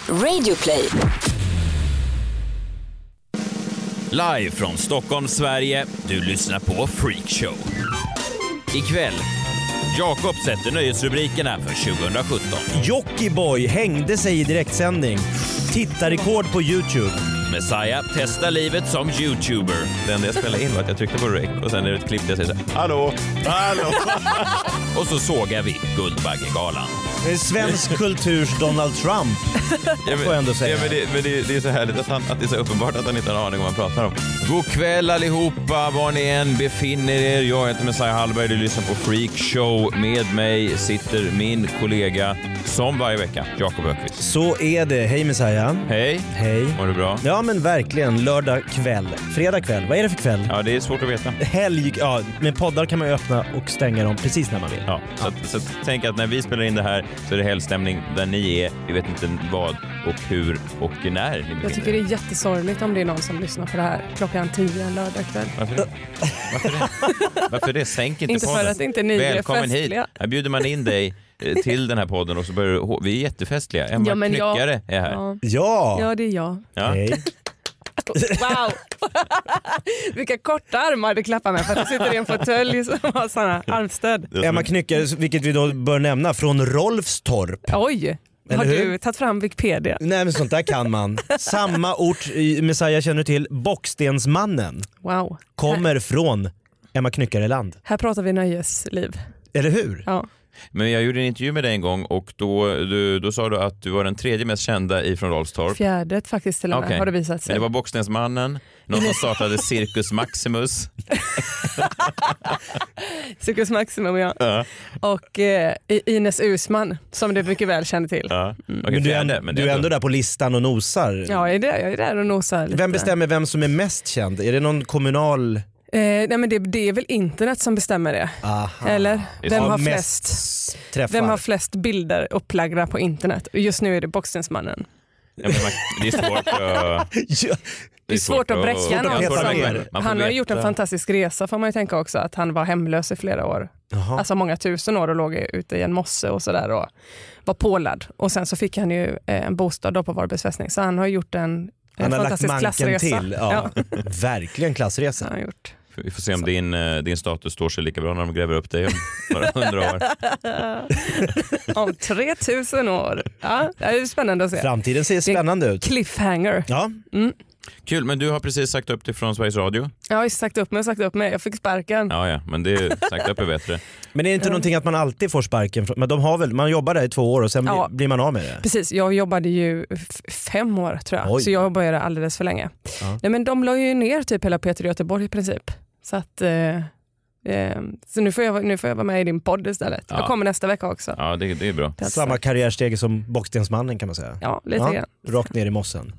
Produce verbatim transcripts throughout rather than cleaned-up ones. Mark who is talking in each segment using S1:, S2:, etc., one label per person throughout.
S1: Radioplay.
S2: Live från Stockholm, Sverige. Du lyssnar på Freak Show. Ikväll, Jakob sätter nöjesrubrikerna för tjugohundrasjutton.
S3: Jockeyboy hängde sig i direktsändning. Tittarrekord på YouTube.
S2: Messiah testar livet som YouTuber. Den jag spelade in var att jag tryckte på rec och sen är det ett klipp där jag säger hallå, hallå. Och så sågar vi Guldbaggegalan.
S3: Svensk kulturs Donald Trump,
S2: ja, men,
S3: får jag ändå säga.
S2: Ja, men det, men det, det är så härligt att, han, att det är så uppenbart att han inte har en aning om vad han pratar om. God kväll allihopa, var ni än befinner er. Jag heter Messiah Hallberg, du lyssnar på Freak Show. Med mig sitter min kollega, som varje vecka, Jakob Öqvist.
S3: Så är det. Hej Messiah.
S2: Hej.
S3: Hej.
S2: Mår du bra?
S3: Ja men verkligen, lördag kväll. Fredag kväll, vad är det för kväll?
S2: Ja, det är svårt att veta.
S3: Helg, ja, med poddar kan man ju öppna och stänga dem precis när man vill.
S2: Ja, så, att, så att, tänk att när vi spelar in det här så är det helgstämning där ni är. Vi vet inte vad och hur och när ni
S4: Jag tycker det är jättesorgligt om det är någon som lyssnar på det här klockan tio en lördag kväll.
S2: Varför det? Varför det? Varför det? Sänk inte,
S4: inte
S2: podden.
S4: Inte för att inte ni
S2: Välkommen
S4: är festliga.
S2: hit. Här bjuder man in dig till den här podden och så börjar du, vi är jättefestliga. Emma
S4: ja,
S2: Knyckare
S4: jag,
S2: är här.
S4: Ja.
S3: Ja.
S4: Ja, det är jag.
S2: Ja.
S3: Hej.
S4: Wow! Vilka korta armar du klappar med för att du sitter i en fåtölj som har sådana armstöd.
S3: Emma Knyckare, vilket vi då bör nämna, från Rolfstorp.
S4: Oj!
S3: Eller
S4: har
S3: hur?
S4: du tagit fram Wikipedia?
S3: Nej men sånt där kan man. Samma ort i Messiah känner till, Bockstensmannen,
S4: Wow.
S3: kommer
S4: Här,
S3: från Emma Knyckareland.
S4: här pratar vi nöjesliv.
S3: Eller hur?
S4: Ja.
S2: Men jag gjorde en intervju med dig en gång och då, du, då sa du att du var den tredje mest kända ifrån Rolfstorp.
S4: Fjärdet faktiskt till och med,
S2: Okej.
S4: har det visat sig.
S2: Men det var Bockstensmannen, någon som startade Cirkus Maximus.
S4: Cirkus Maximum, ja.
S2: Ja.
S4: Och eh, Ines Usman, som du mycket väl känner till.
S2: Ja. Okay,
S3: Men du är,
S2: fjärde,
S3: ändå,
S2: men
S3: du
S2: det
S3: är ändå där på listan och nosar.
S4: Ja, jag är där, jag är där och nosar lite.
S3: Vem bestämmer vem som är mest känd? Är det någon kommunal...
S4: Eh, nej men det, det är väl internet som bestämmer det.
S3: Aha.
S4: Eller? Vem
S3: Ja,
S4: har,
S3: mest
S4: flest,
S3: träffar.
S4: vem har flest bilder upplagda på internet? Och just nu är det Bockstensmannen.
S2: Ja, men man, det är svårt att...
S3: Ja.
S4: Det är svårt att bräcka
S3: svårt att
S4: någon.
S3: peta
S4: som-
S3: ner.
S2: Man får
S4: Han har
S2: veta.
S4: gjort en fantastisk resa, får man ju tänka också, att han var hemlös i flera år.
S3: Jaha.
S4: Alltså många tusen år och låg ute i en mosse och sådär och var pålad. Och sen så fick han ju eh, en bostad då på Varbergs fästning. Så han har gjort en, en
S3: Han har lagt
S4: fantastisk
S3: manken
S4: klassresa.
S3: till. Ja. Verkligen klassresa.
S4: Han har gjort.
S2: Vi får se om din, eh, din status står sig lika bra när de gräver upp dig om några hundra år.
S4: Om tre tusen år. Ja, det är spännande att se.
S3: Framtiden ser spännande ut.
S4: Cliffhanger.
S3: Ja.
S4: Mm.
S2: Kul, men du har precis sagt upp dig från Sveriges Radio.
S4: Jag har ju sagt upp mig och sagt upp mig. Jag fick sparken.
S2: Ja, ja, men det sagt upp är bättre.
S3: Men är det inte någonting att man alltid får sparken? från- Men de har väl, man jobbar där i två år och sen
S4: Ja.
S3: blir- blir man av med det.
S4: Precis, jag jobbade ju f- fem år tror jag.
S3: Oj.
S4: Så jag började alldeles för länge.
S3: Ja.
S4: Nej, men de la ju ner typ hela Peter Göteborg i princip. Så att... Eh, eh, så nu får, jag, nu får jag vara med i din podd istället.
S2: Ja.
S4: Jag kommer nästa vecka också.
S2: Ja, det, det är bra.
S4: Det är
S3: Samma karriärsteg som Bockstensmannen kan man säga.
S4: Ja, lite
S3: Ja,
S4: grann.
S3: rakt ner i mossen.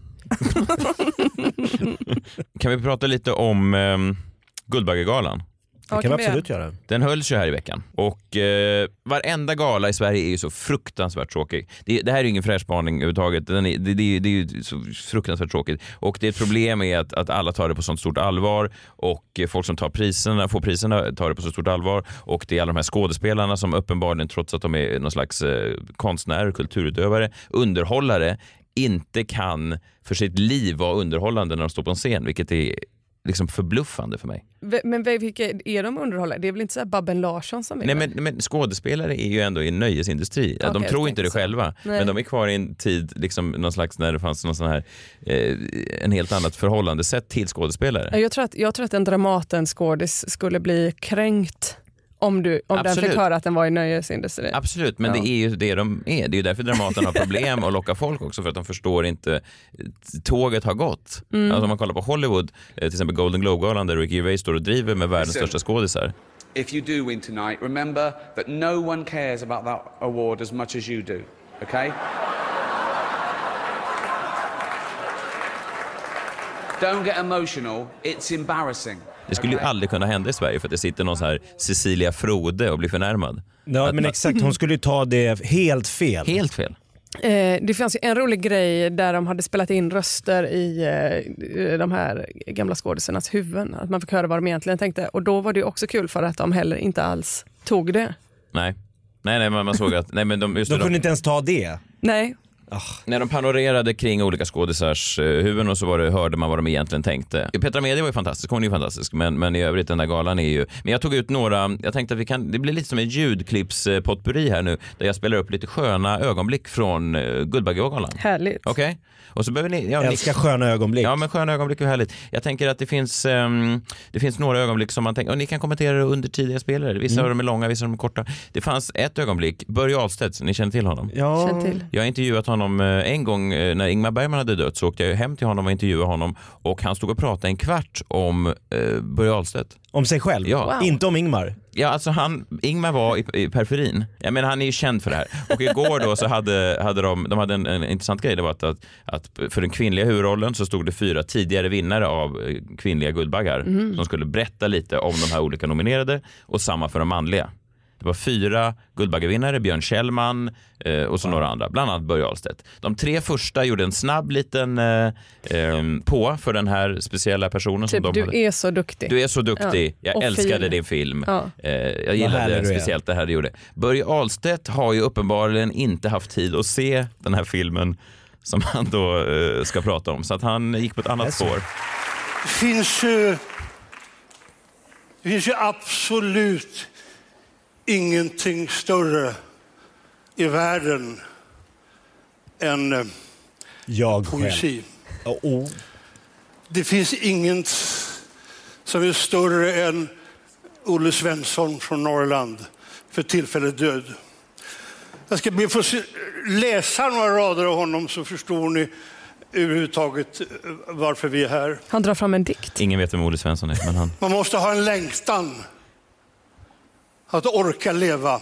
S2: Kan vi prata lite om eh, Guldbaggegalan?
S3: Det
S4: Ja,
S3: kan vi
S4: vi
S3: absolut göra.
S2: Den hölls ju här i veckan och eh, varenda gala i Sverige är ju så fruktansvärt tråkig. Det, det här är ju ingen fräsch spaning överhuvudtaget. Den är, det, det, det är ju så fruktansvärt tråkigt. Och det är ett problem är att, att alla tar det på sånt stort allvar och eh, folk som tar priserna, får priserna tar det på så stort allvar och det är alla de här skådespelarna som uppenbarligen, trots att de är någon slags eh, konstnärer, kulturutövare, underhållare, inte kan för sitt liv vara underhållande när de står på en scen, vilket är liksom förbluffande för mig.
S4: V- Men vilka är de underhållare? Det är väl inte så här Babben Larsson som är
S2: Nej,
S4: med?
S2: men, men skådespelare är ju ändå i en nöjesindustri.
S4: Okej,
S2: de
S4: jag
S2: tror
S4: tänkte
S2: inte det
S4: så.
S2: själva.
S4: Nej.
S2: Men de är kvar i en tid, liksom, någon slags, när det fanns någon sån här, eh, en helt annat förhållandesätt till skådespelare.
S4: Jag tror att, jag tror att en Dramaten-skådis skulle bli kränkt om, du, om den
S2: Absolut.
S4: fick höra att den var i nöjesindustrin.
S2: Absolut, men
S4: Ja.
S2: det är ju det de är. Det är ju därför Dramaten har problem att locka folk också, för att de förstår inte tåget har gått.
S4: Mm.
S2: Alltså om man kollar på Hollywood, eh, till exempel Golden Globe-galan där Ricky Gervais står och driver med världens
S5: Listen.
S2: största skådisar.
S5: If you do win tonight, remember that no one cares about that award as much as you do, okay? Don't get emotional, it's embarrassing.
S2: Det skulle ju
S5: okay?
S2: aldrig kunna hända i Sverige för att det sitter någon så här Cecilia Frode och blir förnärmad.
S3: Ja men exakt, hon skulle ju ta det helt fel.
S2: Helt fel.
S4: Eh, det fanns ju en rolig grej där de hade spelat in röster i eh, de här gamla skådisarnas huvuden. Att man fick höra vad de egentligen tänkte. Och då var det också kul för att de heller inte alls tog det.
S2: Nej. Nej, nej, man man såg att... Nej, men de, just
S3: De
S2: det,
S3: kunde
S2: de,
S3: inte ens ta det.
S4: Nej,
S3: Oh.
S2: När de panorerade kring olika skådisars eh, huvuden och så var det, hörde man vad de egentligen tänkte. Petra Mede var ju fantastisk, hon är ju fantastisk, men, men i övrigt den där galan är ju... Men jag tog ut några, jag tänkte att vi kan, det blir lite som en ljudklippspotpurri här nu, där jag spelar upp lite sköna ögonblick från eh, Guldbaggegalan.
S4: Härligt.
S2: Okej? Okay? Och så behöver ni... Ja,
S3: jag älskar ni, sköna ögonblick.
S2: Ja, men sköna ögonblick är härligt. Jag tänker att det finns, um, det finns några ögonblick som man tänker, och ni kan kommentera det under tidiga spelare. Vissa mm. av dem är långa, vissa av dem är korta. Det fanns ett ögonblick, Börje Ahlstedt, ni känner till honom?
S3: Ja.
S4: Känner till.
S2: Jag har intervjuat honom en gång när Ingmar Bergman hade dött, så åkte jag hem till honom och intervjuade honom och han stod och pratade en kvart om uh, Börje Ahlstedt.
S3: Om sig själv?
S2: Ja.
S4: Wow.
S3: Inte om Ingmar?
S2: Ja, alltså han, Ingmar var i, i periferin. Jag menar, han är ju känd för det här. Och igår då så hade, hade de, de hade en, en intressant grej. Det var att, att, att för den kvinnliga huvudrollen så stod det fyra tidigare vinnare av kvinnliga Guldbaggar mm. som skulle berätta lite om de här olika nominerade, och samma för de manliga. Det var fyra Guldbaggevinnare, Björn Kjellman eh, och så wow. några andra, bland annat Börje Ahlstedt. De tre första gjorde en snabb liten eh, eh, på för den här speciella personen.
S4: Typ,
S2: som de
S4: du
S2: hade.
S4: är så duktig.
S2: Du är så duktig.
S4: Ja.
S2: Jag
S4: och
S2: älskade
S4: fin.
S2: din film.
S4: Ja.
S2: Eh, jag gillade speciellt det här du gjorde. Börje Ahlstedt har ju uppenbarligen inte haft tid att se den här filmen som han då eh, ska prata om. Så att han gick på ett annat spår.
S1: Det finns ju, det finns ju absolut ingenting större i världen än eh,
S3: jag
S1: poesi.
S3: Oh, oh.
S1: Det finns inget som är större än Olle Svensson från Norrland, för tillfället död. Jag ska be få läsa några rader av honom, så förstår ni överhuvudtaget varför vi är här.
S4: Han drar fram en dikt.
S2: Ingen vet vem Olle Svensson är, men han...
S1: Man måste ha en längtan att orka leva.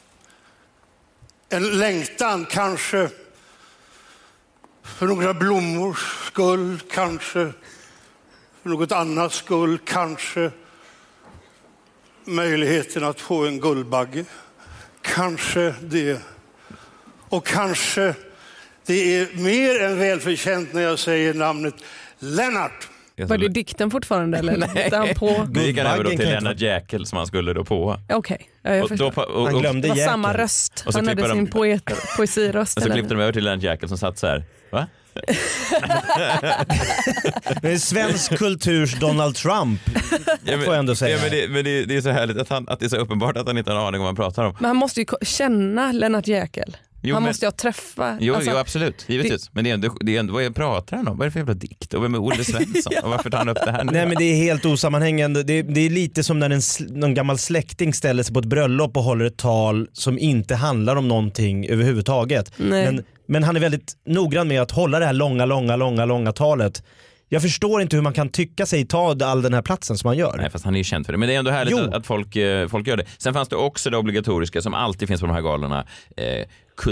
S1: En längtan kanske för några blommors skull, kanske för något annat skull, kanske möjligheten att få en guldbagge. Kanske det. Och kanske det är mer än välförtjänt när jag säger namnet Lennart.
S4: Var det dikten fortfarande eller? Nej, han på...
S2: Nu gick han över då till Lennart Jäkel som han skulle då på.
S4: Okej, okay. Jag förstår.
S2: Och då, och, och,
S3: han glömde
S4: det var
S3: Jäkel.
S4: Samma röst.
S2: Och så
S4: han hade
S2: de,
S4: sin poet, poesiröst.
S2: Och så
S4: eller?
S2: klippte de över till Lennart Jäkel som satt så här. Va?
S3: Det är svensk kulturs Donald Trump,
S2: ja, men,
S3: får jag ändå säga.
S2: Ja, men det, men det, det är så härligt att, han, att det är så uppenbart att han inte har en aning om vad han pratar om.
S4: Men han måste ju känna Lennart Jäkel.
S2: Jo,
S4: han
S2: men,
S4: måste jag träffa.
S2: Jo,
S4: alltså,
S2: jo absolut, givetvis. Det, men det är, ändå, det är ändå, vad jag pratar om? Vad är det för jävla dikt? Och vem är Olle Svensson? Och varför tar han upp det här nu?
S3: Nej, men det är helt osammanhängande. Det är, det är lite som när en, någon gammal släkting ställer sig på ett bröllop och håller ett tal som inte handlar om någonting överhuvudtaget. Men, men han är väldigt noggrann med att hålla det här långa, långa, långa, långa talet. Jag förstår inte hur man kan tycka sig ta all den här platsen som man gör.
S2: Nej, fast han är ju känd för det. Men det är ändå härligt att, att folk, folk gör det. Sen fanns det också det obligatoriska som alltid finns på de här galorna. Eh,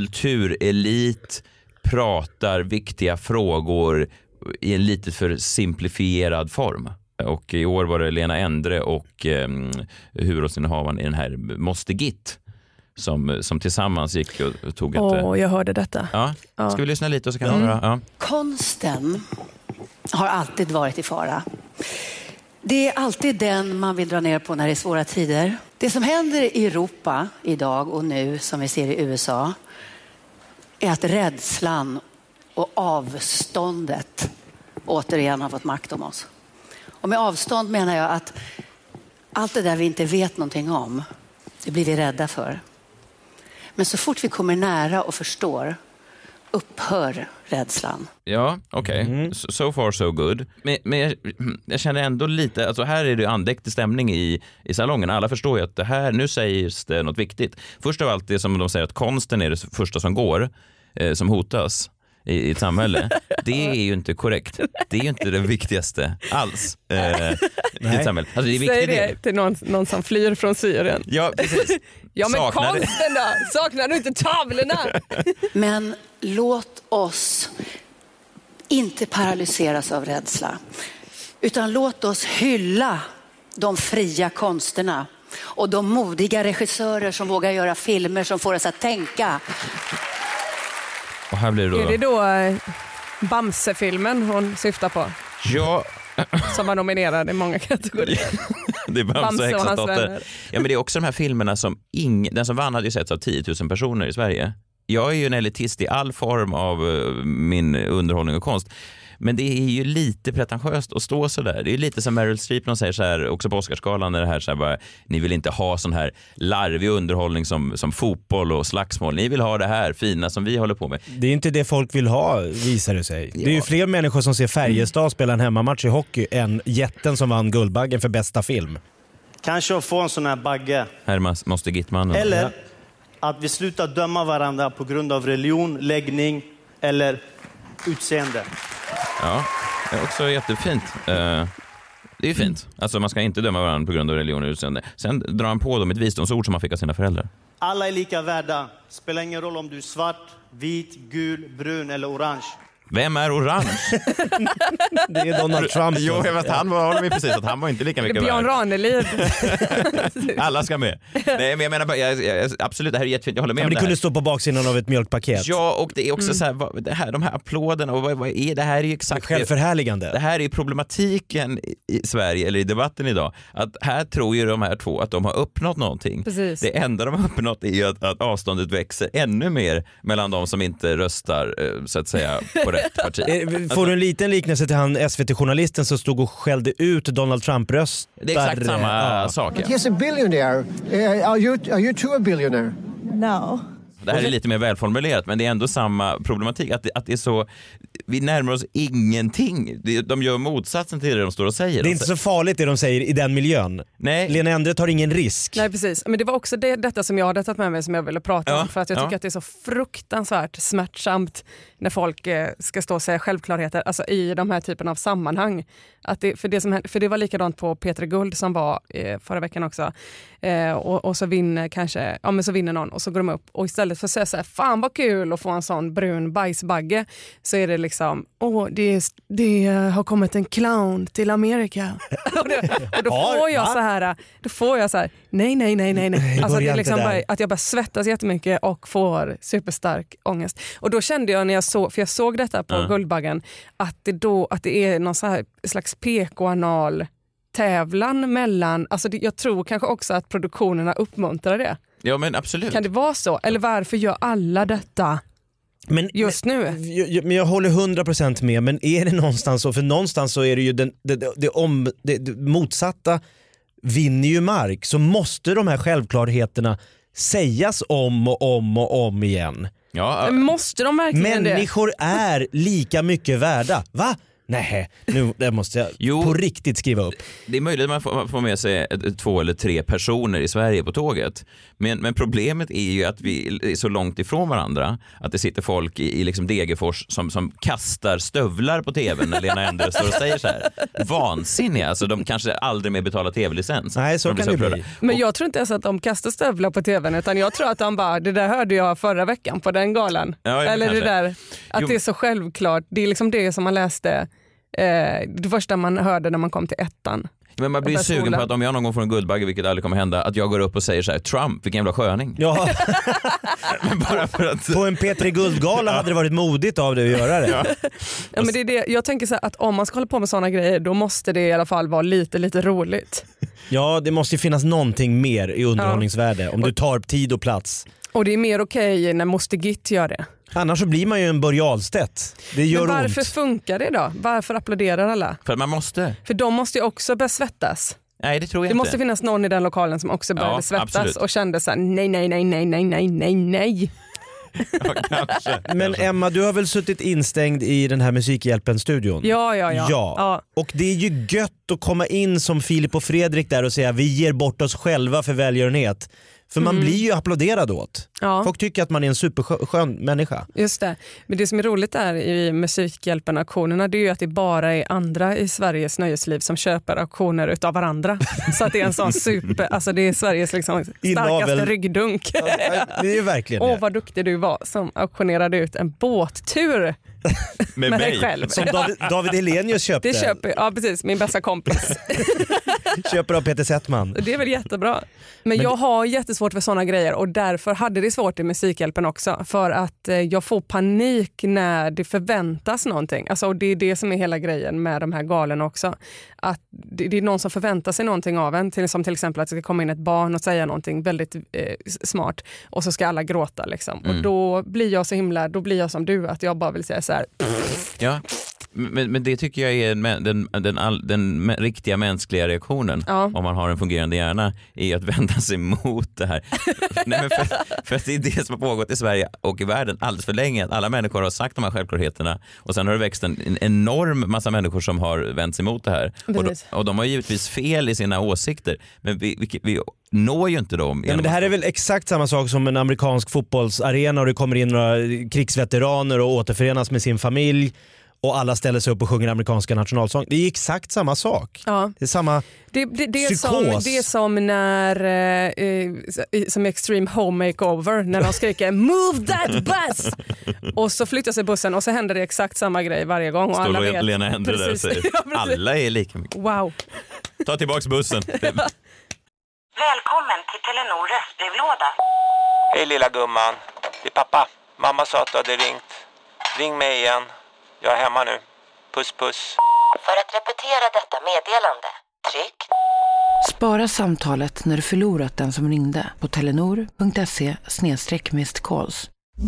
S2: kulturelit pratar viktiga frågor i en lite för simplifierad form. Och i år var det Lena Endre och eh, huvudrollsinnehavaren i den här Måste Git som, som tillsammans gick och tog ett...
S4: Åh, oh, jag hörde detta.
S2: Ja,
S4: ja.
S2: Ska vi lyssna lite och så kan
S4: mm.
S2: höra? Ja.
S6: Konsten har alltid varit i fara. Det är alltid den man vill dra ner på när det är svåra tider. Det som händer i Europa idag och nu, som vi ser i U S A, är att rädslan och avståndet återigen har fått makt om oss. Och med avstånd menar jag att allt det där vi inte vet någonting om, det blir vi rädda för. Men så fort vi kommer nära och förstår, upphör rädslan.
S2: Ja, okej. Okay. Mm. So far so good. Men, men jag, jag känner ändå lite, alltså här är det andäktig stämning i, i salongen. Alla förstår ju att det här, nu sägs det något viktigt. Först av allt det som de säger att konsten är det första som går, eh, som hotas i, i ett samhälle. Det är ju inte korrekt. Det är ju inte det viktigaste alls eh, i ett samhälle. Alltså, det är viktigt.
S4: Säg det till någon, någon som flyr från Syrien.
S2: Ja, precis.
S4: Ja, men
S2: saknar
S4: konsten då? Saknar du inte tavlorna?
S6: Men låt oss inte paralyseras av rädsla, utan låt oss hylla de fria konsterna och de modiga regissörer som vågar göra filmer som får oss att tänka.
S2: Och här blir det då,
S4: är det då eh, Bamse-filmen hon syftar på?
S2: Ja.
S4: Som var nominerad i många kategorier.
S2: Det är Bamse,
S4: Bamse och hans
S2: dotter.
S4: vänner.
S2: Ja, men det är också de här filmerna som ing, den som vann hade ju setts av tio tusen personer i Sverige. jag är ju en elitist i all form av uh, min underhållning och konst. Men det är ju lite pretentiöst att stå så där. Det är ju lite som Meryl Streep, de säger så här, också på Oscarsgalan, när det här så här bara, ni vill inte ha sån här larvig underhållning som, som fotboll och slagsmål. Ni vill ha det här fina som vi håller på med.
S3: Det är inte det folk vill ha, visar det sig. Ja. Det är ju fler människor som ser Färjestad spela en hemmamatch i hockey än jätten som vann Guldbaggen för bästa film.
S7: Kanske få en sån här bagge.
S2: Här måste Gittmannen.
S7: Eller
S3: ja.
S7: att vi slutar döma varandra på grund av religion, läggning eller utseende.
S2: Ja, det är också jättefint. Uh, det är ju fint. Alltså man ska inte döma varandra på grund av religion och utseende. Sen drar han på dem ett visdomsord som man fick av sina föräldrar.
S7: Alla är lika värda. Spelar ingen roll om du är svart, vit, gul, brun eller orange.
S2: Vem är orange?
S3: Det är Donald Trump.
S2: Jo, jag vet, han var med precis att han var inte lika mycket värd.
S4: Björn Ranelid.
S2: Alla ska med. Nej, men jag menar, jag, jag, absolut, det här är jättefint. Jag håller med
S3: ja,
S2: om
S3: det
S2: det
S3: kunde
S2: här.
S3: stå på baksidan av ett mjölkpaket.
S2: Ja, och det är också mm. så här, vad, det här, de här applåderna och vad, vad är det här är ju exakt
S3: självförhärligande.
S2: Det här är problematiken i Sverige eller i debatten idag. Att här tror ju de här två att de har uppnått någonting.
S4: Precis.
S2: Det enda de har uppnått är ju att, att avståndet växer ännu mer mellan de som inte röstar så att säga på rätt parti.
S3: Får du en liten liknelse till han S V T-journalisten som stod och skällde ut Donald Trump-röst?
S2: Det är exakt samma ja. sak.
S8: But he's a billionaire. Uh, are you are you too a billionaire?
S9: No.
S2: Det här är lite mer välformulerat, men det är ändå samma problematik. Att det, att det är så, vi närmar oss ingenting. De gör motsatsen till det de står och säger.
S3: Det är inte så farligt det de säger i den miljön.
S2: Nej.
S3: Lena Endre tar ingen risk.
S4: Nej, precis. Men det var också det, detta som jag hade tagit med mig som jag ville prata
S2: ja.
S4: om. För att jag tycker ja. att det är så fruktansvärt smärtsamt när folk eh, ska stå och säga självklarheter alltså i de här typen av sammanhang. Att det, för, det som, för det var likadant på Peter Guld som var eh, förra veckan också. Eh, och, och så vinner kanske, ja men så vinner någon och så går de upp och istället för att säga så här, fan vad kul att få en sån brun bajsbagge, så är det liksom, åh det, det har kommit en clown till Amerika. och, det, och då får jag så här, då får jag så här, nej nej nej nej nej. Alltså det är liksom bara, att jag bara svettas jättemycket och får superstark ångest. Och då kände jag när jag såg, för jag såg detta på uh. Guldbaggen, att det då, att det är någon så här slags P K-anal tävlan mellan, alltså det, jag tror kanske också att produktionerna uppmuntrar det.
S2: Ja men absolut.
S4: Kan det vara så? Eller varför gör alla detta
S3: men,
S4: just
S3: men,
S4: nu?
S3: Jag, men jag håller hundra procent med, men är det någonstans så? För någonstans så är det ju den, det, det, det, om, det, det motsatta vinner ju mark, så måste de här självklarheterna sägas om och om och om igen.
S2: Ja,
S4: men måste de verkligen
S3: Människor
S4: det?
S3: är lika mycket värda. Va? Nej, nu det måste jag jo, på riktigt skriva upp.
S2: Det är möjligt att man får, man får med sig två eller tre personer i Sverige på tåget. Men, men problemet är ju att vi är så långt ifrån varandra att det sitter folk i, i liksom Degerfors som, som kastar stövlar på tvn när Lena Endre står och säger så här. Vansinniga, alltså de kanske aldrig mer betalar tv-licens.
S3: Nej, så kan det bli.
S4: Men jag tror inte ens att de kastar stövlar på tvn, utan jag tror att de bara, det där hörde jag förra veckan på den galan. Ja, eller kanske. Det där, att jo. det är så självklart. Det är liksom det som man läste Eh, det första man hörde när man kom till ettan.
S2: Men man blir sugen på att om jag någon gång får en Guldbagge, vilket aldrig kommer hända, att jag går upp och säger så här: Trump, vilken jävla sköning.
S3: Ja.
S2: Men bara för att...
S3: På en P tre Guldgala hade det varit modigt av dig att göra det.
S2: Ja.
S4: Ja, men det är det. Jag tänker så här, att om man ska hålla på med sådana grejer, då måste det i alla fall vara lite, lite roligt.
S3: Ja, det måste ju finnas någonting mer i underhållningsvärde, ja. Om du tar tid och plats.
S4: Och det är mer okej när Moster Gitt gör det.
S3: Annars så blir man ju en Börje Ahlstedt. Det gör
S4: Men varför
S3: ont.
S4: funkar det då? Varför applåderar alla?
S2: För att man måste.
S4: För de måste ju också börja svettas.
S2: Nej, det tror jag
S4: det
S2: inte.
S4: måste finnas någon i den lokalen som också började
S2: ja,
S4: svettas
S2: absolut.
S4: och kände så här: nej, nej, nej, nej, nej, nej, nej, nej.
S2: Ja, kanske.
S3: Men Emma, du har väl suttit instängd i den här Musikhjälpen-studion?
S4: Ja, ja, ja,
S3: ja.
S4: ja.
S3: Och det är ju gött att komma in som Filip och Fredrik där och säga vi ger bort oss själva för välgörenhet. För man
S4: Mm.
S3: blir ju applåderad åt.
S4: Ja.
S3: Folk tycker att man är en superskön människa.
S4: Just det. Men det som är roligt där i Musikhjälpen-auktionerna, det är ju att det bara är andra i Sveriges nöjesliv som köper auktioner utav varandra. Så att det är en sån super, alltså det är Sveriges liksom starkaste
S3: Inavel.
S4: ryggdunk.
S3: Ja, det är ju verkligen
S4: Åh,
S3: det.
S4: vad duktig du var som auktionerade ut en båttur
S2: Med,
S4: med
S2: mig
S4: dig själv.
S3: Som David, David Hellenius köpte.
S4: Det köper, ja precis, min bästa kompis.
S3: Köper av Peter Settman.
S4: Det är väl jättebra. Men, Men jag har jättesvårt för såna grejer och därför hade det svårt i Musikhjälpen också. För att eh, jag får panik när det förväntas någonting. Alltså, och det är det som är hela grejen med de här galerna också. Att det, det är någon som förväntar sig någonting av en. Till, som till exempel att det ska komma in ett barn och säga någonting väldigt eh, smart. Och så ska alla gråta liksom. Mm. Och då blir jag så himla, då blir jag som du. Att jag bara vill säga så här.
S2: Ja. Men, men det tycker jag är den, den, den, all, den riktiga mänskliga reaktionen, ja. Om man har en fungerande hjärna, är att vända sig mot det här. Nej, men för, för att det är det som har pågått i Sverige och i världen alldeles för länge. Att alla människor har sagt de här självklarheterna och sen har det växt en, en enorm massa människor som har vänt sig mot det här. Och de, och de har givetvis fel i sina åsikter, men vi, vi, vi når ju inte dem.
S3: Ja, men det här är väl exakt samma sak som en amerikansk fotbollsarena och det kommer in några krigsveteraner och återförenas med sin familj. Och alla ställer sig upp och sjunger amerikanska nationalsång. Det är exakt samma sak. Ja. Det är samma
S4: det, det, det är
S3: psykos.
S4: Som, det är som när eh, som Extreme Home Makeover när de skriker Move that bus! Och så flyttar sig bussen och så händer det exakt samma grej varje gång. Och
S2: står
S4: alla
S2: vet.
S4: vet.
S2: Lena Endre där och säger ja, alla är lika mycket.
S4: Wow.
S2: Ta tillbaks bussen.
S9: Välkommen till Telenor röstbrevlåda.
S10: Hej lilla gumman. Det är pappa. Mamma sa att du hade ringt. Ring mig igen. Jag är hemma nu. Puss puss.
S9: För att repetera detta meddelande, tryck. Spara samtalet när du förlorat den som ringde på telenor punkt se slash missed calls.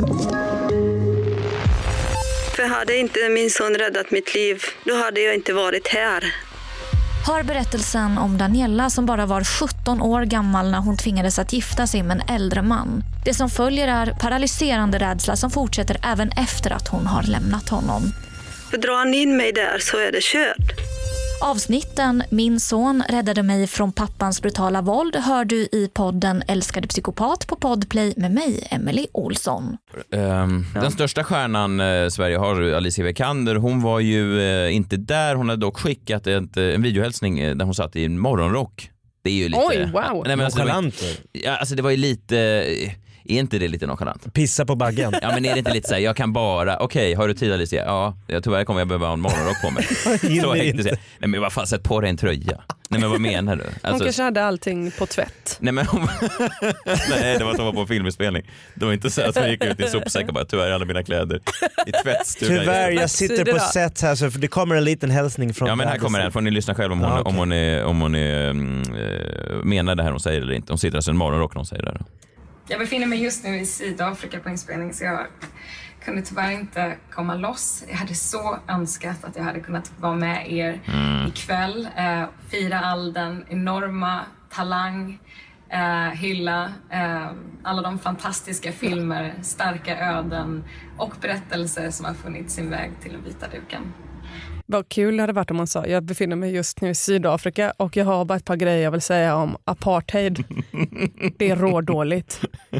S11: För hade inte min son räddat mitt liv, då hade jag inte varit här.
S12: Hör berättelsen om Daniela som bara var sjutton år gammal när hon tvingades att gifta sig med en äldre man. Det som följer är paralyserande rädsla som fortsätter även efter att hon har lämnat honom.
S11: För drar han in mig där så är det kört.
S12: Avsnitten Min son räddade mig från pappans brutala våld hör du i podden Älskade psykopat på Podplay med mig, Emily Olsson.
S2: Um, ja. Den största stjärnan eh, Sverige har, Alicia Vikander, hon var ju eh, inte där. Hon hade dock skickat ett, en videohälsning eh, där hon satt i en morgonrock. Det är ju lite...
S4: Oj, wow.
S2: Nej, men alltså, det var, ja, alltså det var ju lite... Eh, Är inte det lite nonchalant?
S3: Pissa på baggen.
S2: Ja, men är det inte lite så här, jag kan bara, okej, okay, har du tid Alicia? Ja, jag tyvärr kommer jag behöva ha en morgonrock på mig. Så hektiskt. Nej, men vad fan, sätt på dig en tröja. Nej, men vad menar du? Alltså,
S4: hon kanske hade allting på tvätt.
S2: Nej, men hon... Nej, det var att hon var på filminspelning. Det var inte så att hon gick ut i en sopsäck och bara, tyvärr alla mina kläder i tvättstugan.
S3: Tyvärr, jag sitter på set här så det kommer en liten hälsning från...
S2: Ja, men här kommer den. Får ni lyssna själv om hon, ah, okay. om hon, är, om hon är, äh, menar det här hon säger eller inte. Hon sitter alltså en morgonrock när hon säger det här.
S13: Jag befinner mig just nu i Sydafrika på inspelning så jag kunde tyvärr inte komma loss. Jag hade så önskat att jag hade kunnat vara med er mm. ikväll. Eh, fira all den enorma talang, eh, hylla eh, alla de fantastiska filmer, starka öden och berättelser som har funnit sin väg till den vita duken.
S4: Vad kul det hade varit om man sa, jag befinner mig just nu i Sydafrika och jag har bara ett par grejer jag vill säga om apartheid. Det är rådåligt.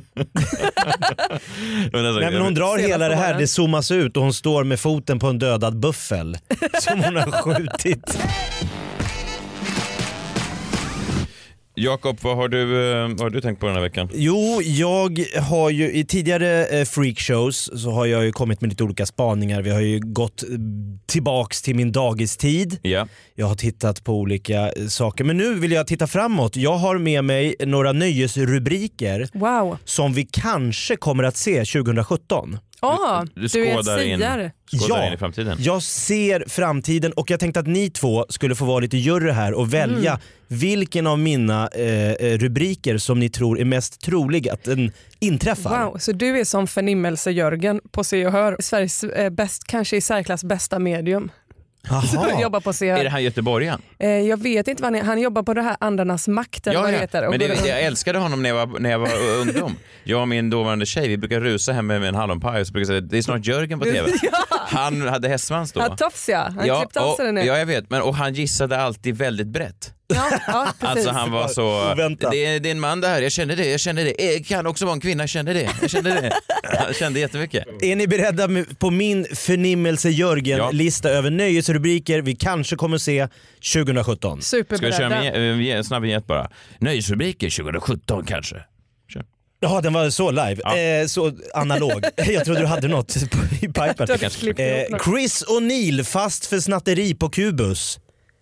S3: Nej, men hon drar hela det här, det zoomas ut och hon står med foten på en dödad buffel som hon har skjutit.
S2: Jakob, vad har du, vad har du tänkt på den här veckan?
S3: Jo, jag har ju i tidigare eh, freakshows så har jag ju kommit med lite olika spaningar. Vi har ju gått tillbaks till min dagistid.
S2: Yeah.
S3: Jag har tittat på olika saker. Men nu vill jag titta framåt. Jag har med mig några nöjesrubriker
S4: wow.
S3: som vi kanske kommer att se tjugo sjutton.
S4: Oh,
S2: du, du skådar, in, skådar
S3: ja,
S2: in i framtiden.
S3: Jag ser framtiden och jag tänkte att ni två skulle få vara lite jury här och välja mm. vilken av mina eh, rubriker som ni tror är mest trolig att den inträffar.
S4: Wow, så du är som förnimmelse Jörgen på Se och Hör. Sveriges eh, bäst, kanske i särklass bästa medium. Jobbar på Se och Hör.
S2: Är det han göteborgaren?
S4: Eh, jag vet inte vad han är. Han jobbar på det här Andarnas makt eller
S2: ja,
S4: vad det
S2: ja.
S4: heter.
S2: Men det, jag älskade honom när jag var, när jag var ungdom. Jag och min dåvarande tjej, vi brukar rusa hem med en hallonpaj och så brukar säga, det är snart Jörgen på tv.
S4: ja.
S2: Han hade hästsvans då.
S4: Han tofs ja, han
S2: ja,
S4: klippte av sig den.
S2: Ja, jag vet, men och han gissade alltid väldigt brett.
S4: Ja, ja,
S2: alltså han var så, det är, det är en man det här, jag kände det, jag kände det. Det kan också vara en kvinna, jag kände det, jag kände det. Jag kände jättemycket.
S3: Är ni beredda på min förnimmelse Jörgen-lista ja. över nöjesrubriker vi kanske kommer se tjugo sjutton?
S4: Superberedda.
S2: Ska vi köra en snabb vignett bara? Nöjesrubriker tjugo sjutton kanske? Kör.
S3: Ja, den var så live.
S2: Ja.
S3: Eh, så analog. Jag trodde du hade något i pipen. Eh, Chris O'Neill fast för snatteri på Kubus.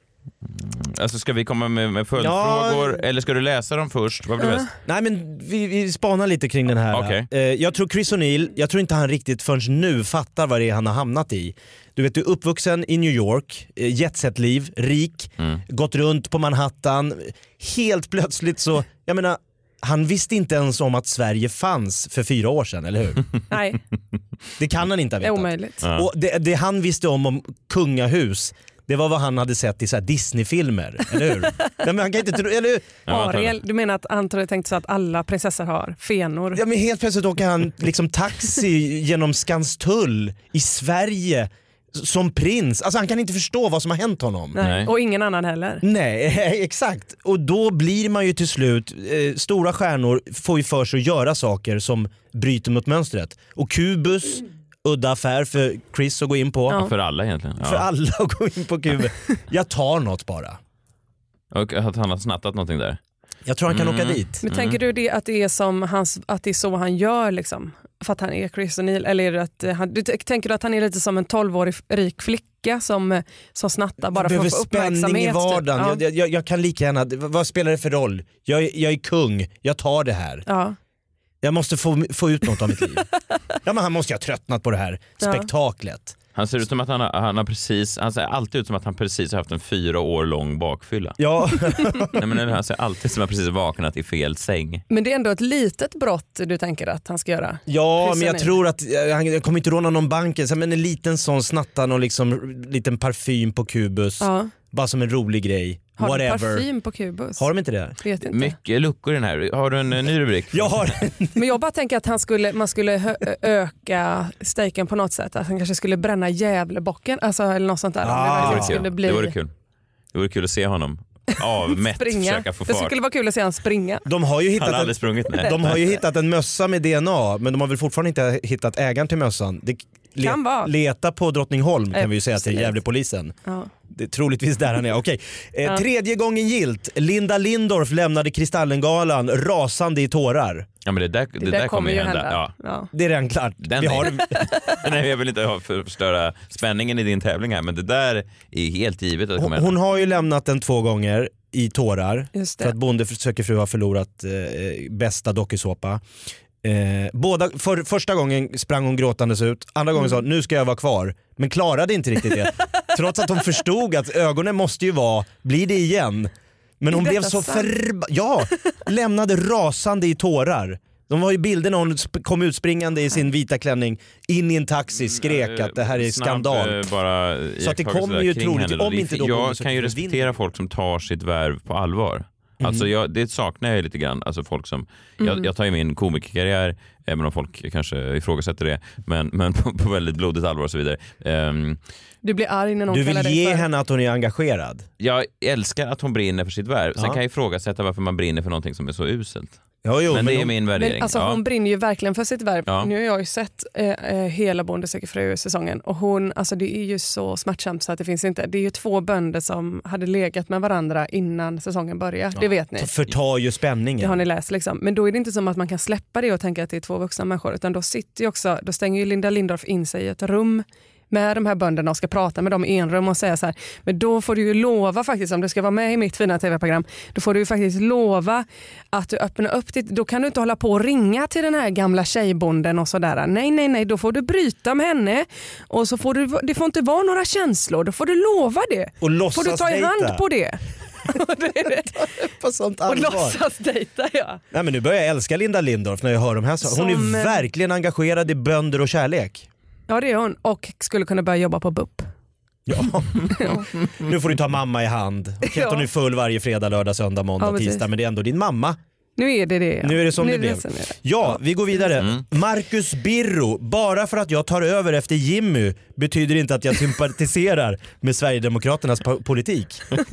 S2: Alltså ska vi komma med, med följdfrågor ja. eller ska du läsa dem först? Vad blir
S3: uh.
S2: bäst?
S3: Nej men vi, vi spanar lite kring den här.
S2: Okay.
S3: Eh, jag tror Chris O'Neill, jag tror inte han riktigt förrän nu fattar vad det är han har hamnat i. Du vet, du är uppvuxen i New York, eh, jetset-liv, rik, mm. gått runt på Manhattan. Helt plötsligt så, jag menar, han visste inte ens om att Sverige fanns för fyra år sedan, eller hur?
S4: Nej.
S3: Det kan han inte ha vetat.
S4: Det är omöjligt.
S3: Ja. Och det, det han visste om om kungahus, det var vad han hade sett i så här Disney-filmer, eller hur? Nej, men han kan inte tro, eller hur?
S4: Ariel, du menar att han tror tänkte så att alla prinsessor har fenor?
S3: Ja, men helt plötsligt åker han liksom taxi genom Skanstull i Sverige som prins. Alltså han kan inte förstå vad som har hänt honom.
S4: Nej. Och ingen annan heller.
S3: Nej, exakt. Och då blir man ju till slut, eh, stora stjärnor får ju för sig att göra saker som bryter mot mönstret. Och Kubus, udda affär för Chris att gå in på.
S2: Ja. För alla egentligen. Ja.
S3: För alla att gå in på Kubus. Jag tar något bara.
S2: Och att han har snattat någonting där.
S3: Jag tror han kan
S2: mm.
S3: åka dit.
S4: Men
S2: mm.
S4: tänker du det att det är som hans, att det är så han gör liksom? För att han är Chris O'Neill, eller är det att han, du, tänker du att han är lite som en tolvårig rik flicka som, som snattar bara för att få uppmärksamhet?
S3: Spänning i vardagen.
S4: Typ. Ja.
S3: Jag, jag, jag kan lika gärna, vad spelar det för roll? Jag, jag är kung, jag tar det här.
S4: Ja.
S3: Jag måste få, få ut något av mitt liv. Ja, men han måste ju ha tröttnat på det här spektaklet.
S2: Han ser ut som att han har, han har precis, han ser alltid ut som att han precis har haft en fyra år lång bakfylla.
S3: Ja.
S2: Nej, men han ser alltid som att han precis vaknat i fel säng.
S4: Men det är ändå ett litet brott du tänker att han ska göra.
S3: Ja, precis. Men jag tror att han kommer inte råna någon bank, men en liten sån snatta någon liksom liten parfym på Kubus. Ja. Bara som en rolig grej.
S4: Har
S3: Whatever.
S4: de parfym på Kubus?
S3: Har de inte det?
S4: Vet inte.
S2: Mycket luckor i den här. Har du en ny rubrik?
S3: Jag har
S4: Men jag bara tänker att han skulle, man skulle hö- öka stejken på något sätt. Att han kanske skulle bränna Gävlebocken. Alltså, eller något sånt där.
S2: Ah, det,
S4: det,
S2: skulle bli... det vore kul. Det vore kul att se honom avmätt försöka få fart.
S4: Det skulle vara kul att se han springa.
S3: De har ju hittat,
S2: han har aldrig sprungit, nej.
S3: De har ju hittat en mössa med D N A, men de har väl fortfarande inte hittat ägaren till mössan. Det le-
S4: kan vara.
S3: Leta på Drottningholm kan
S4: äh,
S3: vi ju säga till Gävlepolisen.
S4: Ja.
S3: Det är troligtvis där han är. Okej. Eh,
S4: ja.
S3: Tredje gången gilt. Linda Lindorff lämnade Kristallengalan rasande i tårar.
S2: Ja, men det där, det
S4: det
S2: där,
S4: där
S2: kommer
S4: kommer
S2: ju
S4: ju
S2: hända.
S4: hända.
S2: Ja.
S4: Ja.
S3: Det är redan klart.
S2: Den
S3: vi har...
S2: Nej, jag vill inte ha för, förstöra spänningen i din tävling här, men det där är helt givet att det kommer
S3: hon,
S2: hända.
S3: hon har ju lämnat den två gånger i tårar.
S4: Just det.
S3: För att Bonde söker fru har förlorat eh, bästa dokusåpa. Eh, båda, för, första gången sprang hon gråtandes ut. Andra gången
S4: Mm.
S3: sa nu ska jag vara kvar. Men klarade inte riktigt det. Trots att hon förstod att ögonen måste ju vara, blir det igen. Men hon blev så förba... Ja, lämnade rasande i tårar. De var ju bilder när hon kom utspringande i sin vita klänning in i en taxi, skrek att det här är skandal.
S2: Snabb, bara
S3: så att det kommer ju troligt, om inte då
S2: jag kan ju respektera vinner. Folk som tar sitt värv på allvar. Mm. Alltså jag, det saknar jag lite grann. Alltså folk som, mm. jag, jag tar ju min komikerkarriär, även om folk kanske ifrågasätter det, men, men på, på väldigt blodigt allvar och så vidare. Um,
S4: du blir arg när någon
S3: Du vill
S4: kallar
S3: ge
S4: dig för...
S3: henne att hon är engagerad.
S2: Jag älskar att hon brinner för sitt värv. Sen
S3: ja.
S2: kan jag ifrågasätta varför man brinner för någonting som är så uselt.
S3: Jo, jo,
S2: men, men det är
S3: hon,
S2: min värdering.
S4: Men alltså,
S2: ja.
S4: Hon brinner ju verkligen för sitt värv.
S2: Ja.
S4: Nu har jag ju sett eh, hela Bonde söker fru-säsongen och hon, alltså det är ju så smärtsamt så att det finns inte. Det är ju två bönder som hade legat med varandra innan säsongen började. Ja. Det vet ni.
S3: Förtar ju spänningen.
S4: Det har ni läst liksom. Men då är det inte som att man kan släppa det och tänka att det är två vuxna människor, utan då sitter ju också, då stänger ju Linda Lindorff in sig i ett rum med de här bönderna och ska prata med dem i en rum och säga så här, men då får du ju lova faktiskt, om du ska vara med i mitt fina tv-program, då får du ju faktiskt lova att du öppnar upp ditt, då kan du inte hålla på och ringa till den här gamla tjejbonden och sådär. Nej, nej, nej, då får du bryta med henne och så får du, det får inte vara några känslor, då får du lova det.
S3: Och låtsas
S4: får du ta i hand
S3: dejta.
S4: på det. det är det.
S3: På sånt
S4: och låtsas dejta, ja.
S3: Nej, men nu börjar jag älska Linda Lindorff när jag hör de här sakerna. Hon
S4: Som,
S3: är verkligen engagerad i bönder och kärlek.
S4: Ja, det är hon. Och skulle kunna börja jobba på B U P.
S3: Ja. Nu får du ta mamma i hand. Okej,
S4: ja.
S3: Hon är full varje fredag, lördag, söndag, måndag,
S4: ja,
S3: tisdag. Men det är ändå din mamma.
S4: Nu är det det. Ja.
S3: Nu är det som
S4: nu
S3: det
S4: är
S3: blev.
S4: Det det.
S3: Ja, vi går vidare. Mm. Marcus Birro. Bara för att jag tar över efter Jimmy betyder inte att jag sympatiserar med Sverigedemokraternas po- politik.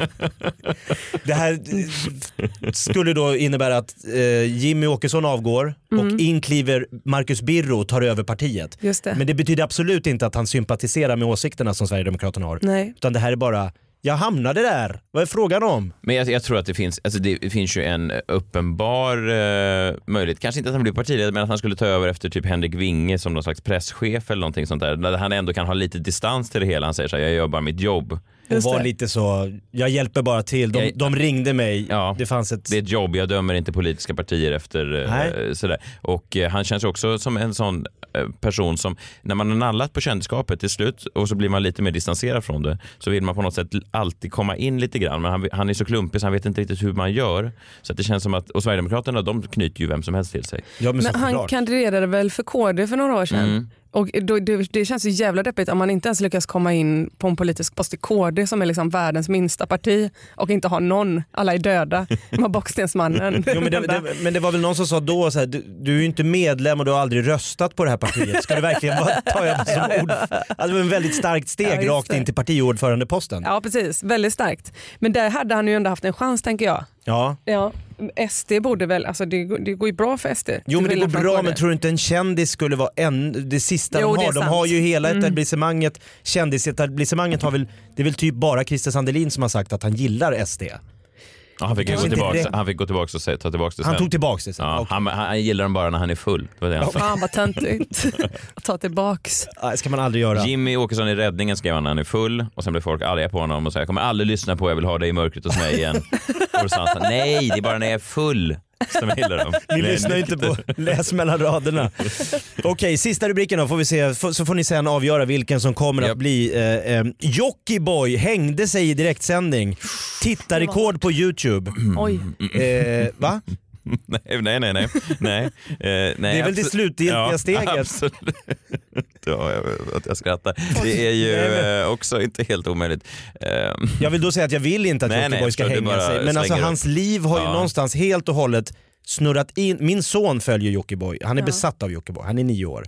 S3: Det här skulle då innebära att eh, Jimmy Åkesson avgår mm. och inkliver Marcus Birro tar över partiet.
S4: Just det.
S3: Men det betyder absolut inte att han sympatiserar med åsikterna som Sverigedemokraterna har.
S4: Nej.
S3: Utan det här är bara Jag hamnade där. Vad är frågan om?
S2: Men jag, jag tror att det finns, alltså det finns ju en uppenbar eh, möjlighet, kanske inte att han blir partiledare, men att han skulle ta över efter typ Henrik Winge som någon slags presschef eller någonting sånt där. Där han ändå kan ha lite distans till det hela. Han säger så här, jag gör bara mitt jobb.
S3: Och var lite så, jag hjälper bara till. De, jag, de ringde mig.
S2: Ja,
S3: det fanns ett...
S2: det är ett jobb, jag dömer inte politiska partier efter eh, sådär. Och eh, han känns också som en sån eh, person som, när man har nallat på kändisskapet till slut och så blir man lite mer distanserad från det, så vill man på något sätt alltid komma in lite grann. Men han, han är så klumpig så han vet inte riktigt hur man gör. Så att det känns som att, och Sverigedemokraterna, de knyter ju vem som helst till sig.
S3: Ja, men
S4: men han klart. kandiderade väl för K D för några år sedan? Mm. Och då, det, det känns ju jävla deppigt om man inte ens lyckas komma in på en politisk post i K D som är liksom världens minsta parti och inte har någon, alla är döda. De har Bockstensmannen.
S3: Jo, men, det, det, men det var väl någon som sa då så här, du, du är ju inte medlem och du har aldrig röstat på det här partiet. Ska du verkligen bara ta över som ord? Alltså, det var en väldigt starkt steg ja, rakt in till partiordförandeposten.
S4: Ja, precis. Väldigt starkt. Men där hade han ju ändå haft en chans, tänker jag.
S3: Ja.
S4: Ja. S D borde väl, alltså det, det går ju bra för S D.
S3: Jo, men det går bra, men tror du inte en kändis skulle vara en, det sista jo, de har? De har ju hela
S4: mm.
S3: etablissemanget, kändisetablissemanget har väl, det är väl typ bara Christer Sandelin som har sagt att han gillar S D.
S2: Ja, han, fick gå tillbaka, han fick gå tillbaka och säga, ta tillbaka det sen.
S3: Han tog tillbaka det sen.
S2: Ja,
S3: okay.
S2: han, han gillar dem bara när han är full. Det var det han
S4: Fan vad töntigt att ta tillbaks.
S3: Det ska man aldrig göra.
S2: Jimmy Åkesson i Räddningen skrev han när han är full och sen blev folk arga på honom och sa jag kommer aldrig lyssna på, jag vill ha dig i mörkret hos mig igen. Och så sa han, nej det är bara när jag är full.
S3: Ni lyssnar inte på läs mellan raderna. Okej, okay, sista rubriken då får vi se, så får ni sen avgöra vilken som kommer yep. att bli eh, eh, Jockiboi hängde sig i direktsändning. Tittarrekord på YouTube.
S4: Oj.
S3: Eh, va?
S2: Nej, nej, nej, nej. nej. Eh, nej
S3: det är väl det slutgiltiga ja, steget.
S2: Absolut. Ja, jag vet att jag skrattar. Det är ju nej, också inte helt omöjligt. Eh.
S3: Jag vill då säga att jag vill inte att Jockiboi ska hänga sig. Men alltså hans liv har ju ja. någonstans helt och hållet snurrat in. Min son följer Jockiboi. Han är ja. besatt av Jockiboi. Han är nio år.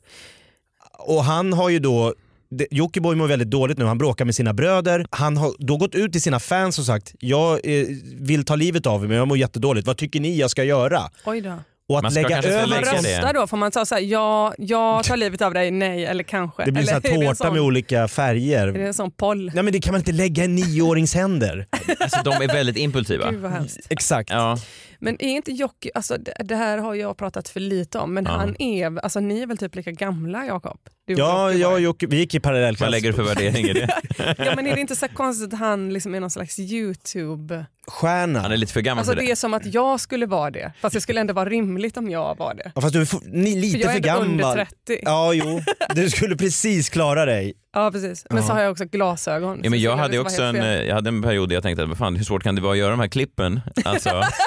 S3: Och han har ju då Jockiboi mår väldigt dåligt nu, han bråkar med sina bröder. Han har då gått ut till sina fans och sagt jag eh, vill ta livet av mig men jag mår jättedåligt, vad tycker ni jag ska göra?
S4: Oj då.
S3: Och att lägga över
S4: man röstar då, får man ta så här, ja, jag tar livet av dig, nej eller kanske.
S3: Det blir
S4: eller,
S3: så här tårta
S4: sån,
S3: med olika färger.
S4: Är det en sån poll?
S3: Nej men det kan man inte lägga i nioårings händer.
S2: Alltså de är väldigt impulsiva.
S4: Gud vad hemskt.
S3: Exakt.
S2: Ja.
S4: Men är inte Jocke, alltså det, det här har jag pratat för lite om, men ja. han är, alltså ni är väl typ lika gamla, Jakob?
S3: Ja, jag och Jocke, vi gick i parallellklass.
S2: Vad lägger du för värdering i det?
S4: Ja, men är det inte så konstigt att han liksom är någon slags YouTube-stjärna?
S2: Han är lite för gammal
S4: alltså,
S2: för det.
S4: Det är som att jag skulle vara det, fast det skulle ändå vara rimligt om jag var det.
S3: Ja, fast du är för, ni, lite för,
S4: för
S3: gammal.
S4: Under trettio.
S3: Ja, jo. Du skulle precis klara dig.
S4: Ja, precis. Men ja. så har jag också glasögon.
S2: Ja, men jag hade också en, jag hade en period där jag tänkte, vad fan, hur svårt kan det vara att göra de här klippen? Alltså,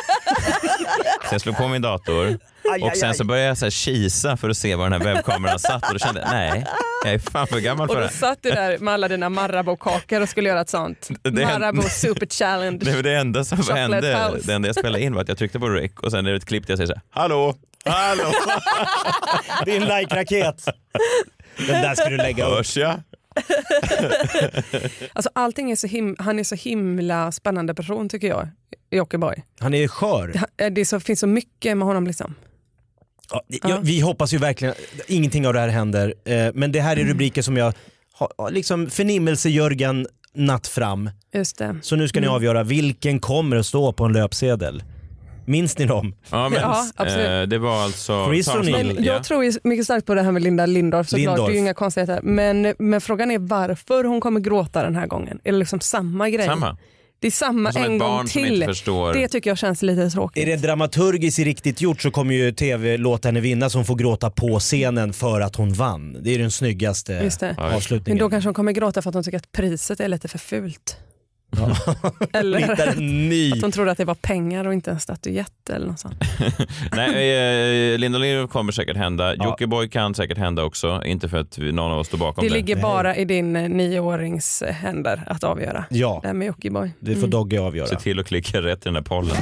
S2: så jag slog på min dator aj, och sen aj, så började jag så här kisa för att se var den här webbkameran satt och då kände jag, nej, jag är fan för gammal för det.
S4: Och då satt du där med alla dina Marabou-kakor och skulle göra ett sånt. Marabou Super Challenge.
S2: Det var det enda som hände. Det enda jag spelade in var att jag tryckte på rec och sen är det ett klipp där jag säger så här, hallå, hallå.
S3: Din like-raket. Den där ska du lägga upp.
S2: Hörs jag?
S4: Alltså allting är så him- han är så himla spännande person tycker jag, Jockiboi.
S3: Han är skör.
S4: Det, det så, finns så mycket med honom liksom.
S3: Ja, ja. Vi hoppas ju verkligen ingenting av det här händer, eh, men det här är rubriker som jag har liksom förnimmelse Jörgen natt fram.
S4: Just det.
S3: Så nu ska ni avgöra vilken kommer att stå på en löpsedel. Minns ni dem?
S2: Ja, men
S4: ja, absolut.
S2: Eh, det var alltså
S3: Chris och
S4: men jag tror ju mycket starkt på det här med Linda Lindorff såklart,
S3: Lindorff.
S4: det är ju inga konstigheter. Men, men frågan är varför hon kommer gråta den här gången. Är det liksom samma grej?
S2: Samma.
S4: Det är samma
S2: som
S4: en gång till. Det tycker jag känns lite tråkigt.
S3: Är det dramaturgiskt riktigt gjort så kommer ju tv låta henne vinna så hon får gråta på scenen för att hon vann. Det är den snyggaste avslutningen.
S4: Men då kanske hon kommer gråta för att hon tycker att priset är lite för fult.
S3: Ja.
S4: Eller
S3: ny.
S4: att hon trodde att det var pengar och inte en statyett eller något sånt.
S2: Nej, eh, Linda Lindorff kommer säkert hända. Ja. Jockiboi kan säkert hända också. Inte för att någon av oss står bakom
S4: det.
S2: Det
S4: ligger
S2: Nej.
S4: bara i din nioårings händer att avgöra.
S3: Ja.
S4: Det här med Jockiboi.
S3: Det får mm. Dogge avgöra.
S2: Se till att klicka rätt i den där pollen.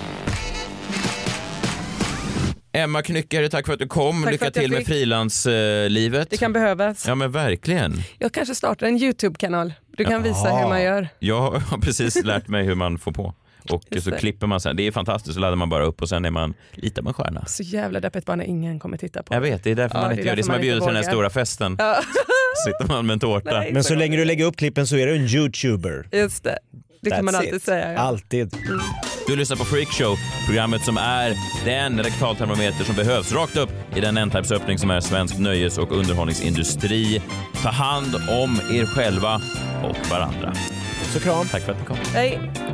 S2: Emma Knyckare, tack för att du kom.
S4: Tack
S2: Lycka till med frilanslivet.
S4: Det kan behövas.
S2: Ja, men verkligen.
S4: Jag kanske startar en YouTube-kanal. Du kan
S2: ja.
S4: visa hur man gör.
S2: Jag har precis lärt mig hur man får på. Och
S4: Just
S2: så
S4: det.
S2: klipper man sen. Det är fantastiskt, så laddar man bara upp och sen är man lite av en stjärna.
S4: Så jävla deppigt bara när ingen kommer titta på.
S2: Jag vet, det är därför
S4: Ja,
S2: man
S4: det
S2: inte
S4: är
S2: gör det.
S4: därför
S2: Som man
S4: man
S2: bjuder
S4: inte
S2: till den här
S4: vågar.
S2: stora festen.
S4: Ja.
S2: Sitter man med en tårta.
S4: Nej,
S3: Men så länge du lägger upp klippen så är du en YouTuber.
S4: Just det. Det kan
S3: That's
S4: man alltid
S3: it.
S4: säga. Ja.
S3: Alltid.
S4: Mm.
S2: Du lyssnar på Freakshow, programmet som är den rektaltermometer som behövs rakt upp i den ändtarpsöppning som är svensk nöjes- och underhållningsindustri. Ta hand om er själva och varandra.
S3: Så kram.
S2: Tack för att ni kom.
S4: Hej.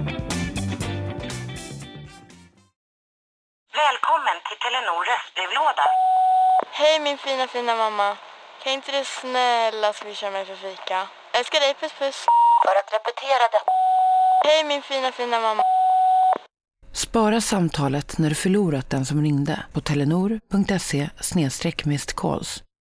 S14: Välkommen till Telenor röstbrevlåda.
S15: Hej min fina fina mamma. Kan inte du snälla swisha mig för fika? Älskar dig, puss puss.
S14: För att repetera det.
S15: Hej min fina fina mamma.
S9: Spara samtalet när du förlorat den som ringde på telenor punkt se slash missed calls.